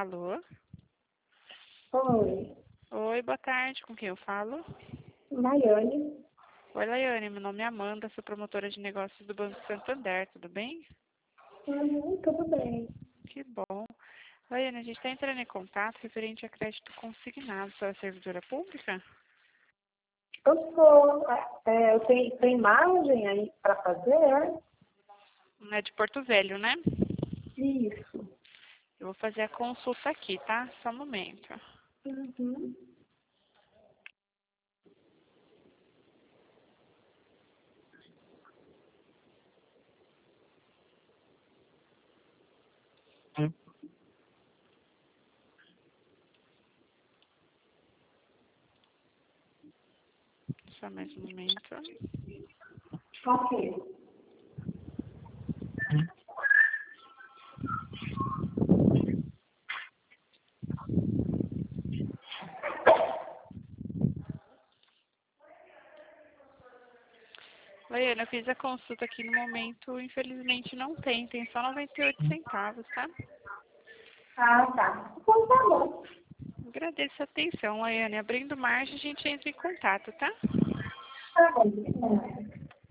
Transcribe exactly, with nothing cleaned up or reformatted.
Alô? Oi, Oi, boa tarde. Com quem eu falo? Maiane. Oi, Laiane. Meu nome é Amanda, sou promotora de negócios do Banco Santander. Tudo bem? Uhum, tudo bem. Que bom. Laiane, a gente está entrando em contato referente a crédito consignado. Você é servidora pública? Eu sou, é, eu tenho, tem imagem aí para fazer? É de Porto Velho, né? Isso. Eu vou fazer a consulta aqui, tá? Só um momento. Uhum. Só mais um momento. Ok. Laiane, eu fiz a consulta aqui no momento. Infelizmente não tem. Tem só noventa e oito centavos, tá? Ah, tá. Então tá bom. Agradeço a atenção, Laiane. Abrindo margem, a gente entra em contato, tá? Tá bom.